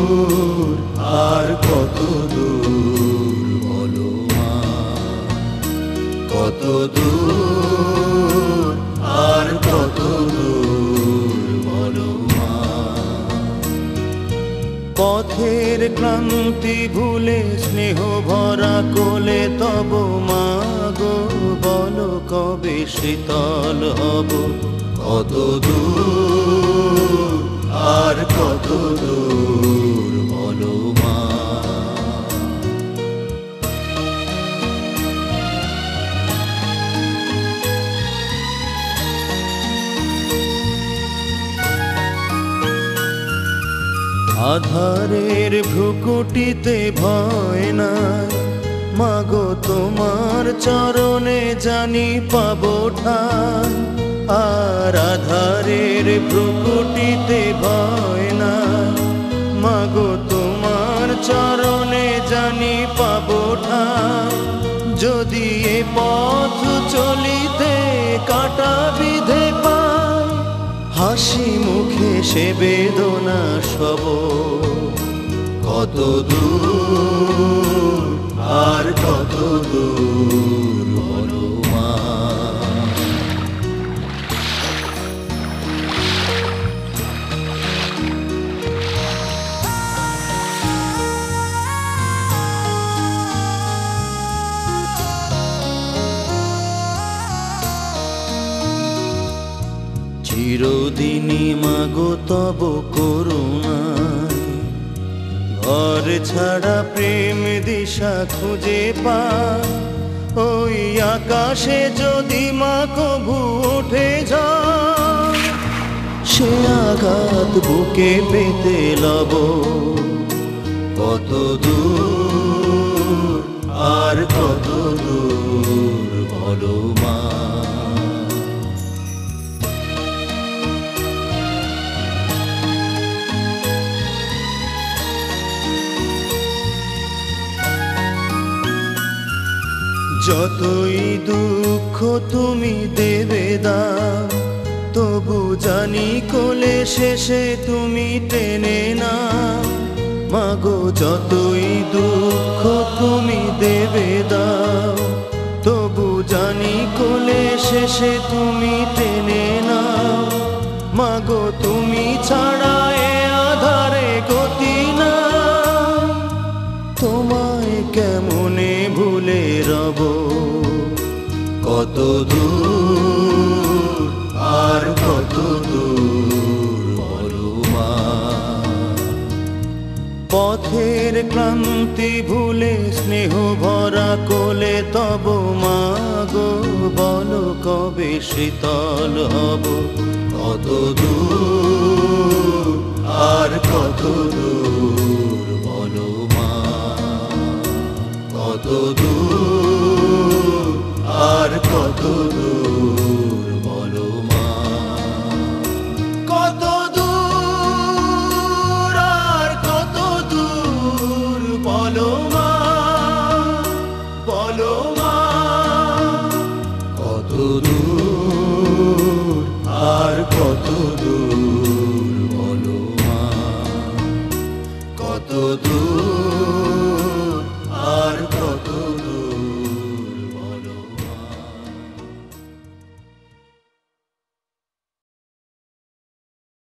দূর আর কত দূর বলো মা, কত দূর আর কত দূর বলো মা। পথের ক্লান্তি ভুলে স্নেহ ভরা কোলে তব মা গো, বলো কবে শীতল হব, কত দূর আর কত দূর বলো মা। আধারের ভ্রুকুটিতে ভয় নাই মাগো, তোমার চরণে জানি পাবো ঠাই। আর আধারের ভ্রুকুটিতে ভয় নাই মাগো, তোমার চরণে জানি পাবো ঠাই। যদি এ পথ চলিতে কাটা বিধে পাই, হাসি মুখে সে বেদনা সব, কত দূর আর কত দূর বলো মা। চিরদিনই মাগো তব করুণায়, ঘর ছাড়া প্রেম দিশা খুঁজে পায়। ওই আকাশে যদি মা কভু উঠে যায়, সে আঘাত বুকে পেতে লব, কত দূর আর কত দূর বলো মা। যতই দুঃখ তুমি দেবে দাও, তবু জানি কোলে শেষে তুমি টেনে না মাগো। যতই দুঃখ তুমি দেবে দাও, তবু জানি কোলে শেষে তুমি টেনে না মাগো। তুমি ছাড়া এ আধারে গতি না, তোমায় কেমনে ভুলে রব, কত দূর আর কত দূর বলো মা। পথের ক্লান্তি ভুলে স্নেহ ভরা কোলে তব মা গো, বলো কবে শীতল হব, কত দূর আর কত দূর বলো মা। কত দূর আর কত দূর বলো মা। কত দূর আর কত দূর বলো মা, বলো মা। কত দূর আর কত দূর।